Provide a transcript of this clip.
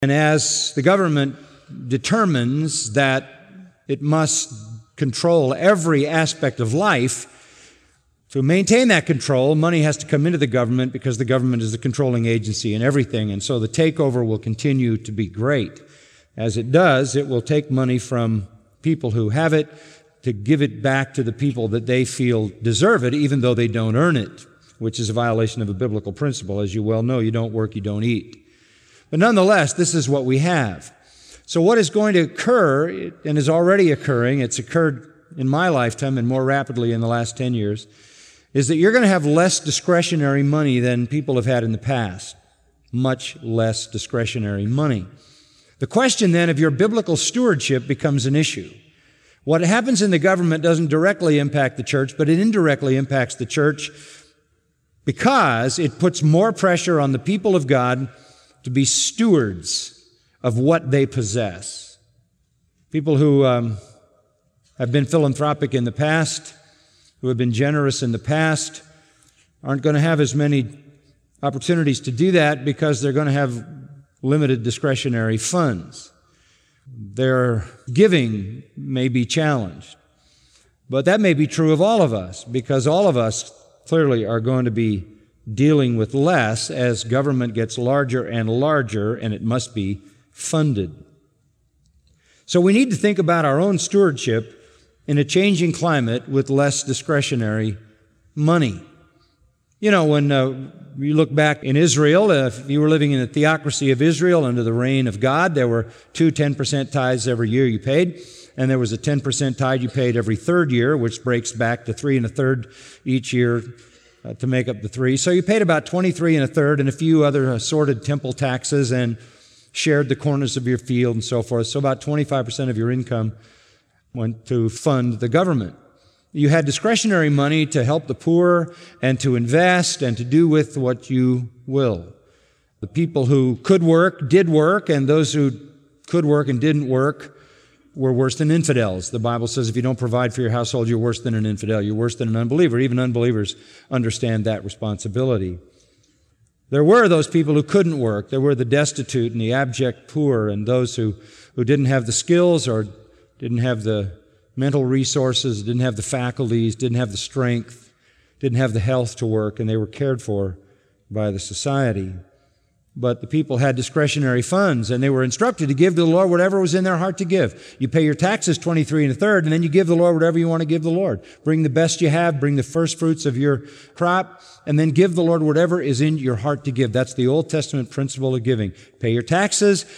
And as the government determines that it must control every aspect of life, to maintain that control, money has to come into the government because the government is the controlling agency in everything. And so the takeover will continue to be great. As it does, it will take money from people who have it to give it back to the people that they feel deserve it, even though they don't earn it, which is a violation of a biblical principle. As you well know, you don't work, you don't eat. But nonetheless, this is what we have. So what is going to occur, and is already occurring, it's occurred in my lifetime and more rapidly in the last 10 years, is that you're going to have less discretionary money than people have had in the past. Much less discretionary money. The question then of your biblical stewardship becomes an issue. What happens in the government doesn't directly impact the church, but it indirectly impacts the church because it puts more pressure on the people of God to be stewards of what they possess. People who have been philanthropic in the past, who have been generous in the past, aren't going to have as many opportunities to do that because they're going to have limited discretionary funds. Their giving may be challenged. But that may be true of all of us, because all of us clearly are going to be dealing with less as government gets larger and larger, and it must be funded. So we need to think about our own stewardship in a changing climate with less discretionary money. You know, when you look back in Israel, if you were living in the theocracy of Israel under the reign of God, there were 2 10% tithes every year you paid, and there was a 10% tithe you paid every third year, which breaks back to 3 1/3 each year to make up the 3. So you paid about 23 1/3 and a few other assorted temple taxes and shared the corners of your field and so forth. So about 25% of your income went to fund the government. You had discretionary money to help the poor and to invest and to do with what you will. The people who could work did work, and those who could work and didn't work were worse than infidels. The Bible says if you don't provide for your household, you're worse than an infidel. You're worse than an unbeliever. Even unbelievers understand that responsibility. There were those people who couldn't work. There were the destitute and the abject poor and those who didn't have the skills or didn't have the mental resources, didn't have the faculties, didn't have the strength, didn't have the health to work, and they were cared for by the society. But the people had discretionary funds, and they were instructed to give to the Lord whatever was in their heart to give. You pay your taxes 23 1/3, and then you give the Lord whatever you want to give the Lord. Bring the best you have, bring the first fruits of your crop, and then give the Lord whatever is in your heart to give. That's the Old Testament principle of giving. Pay your taxes,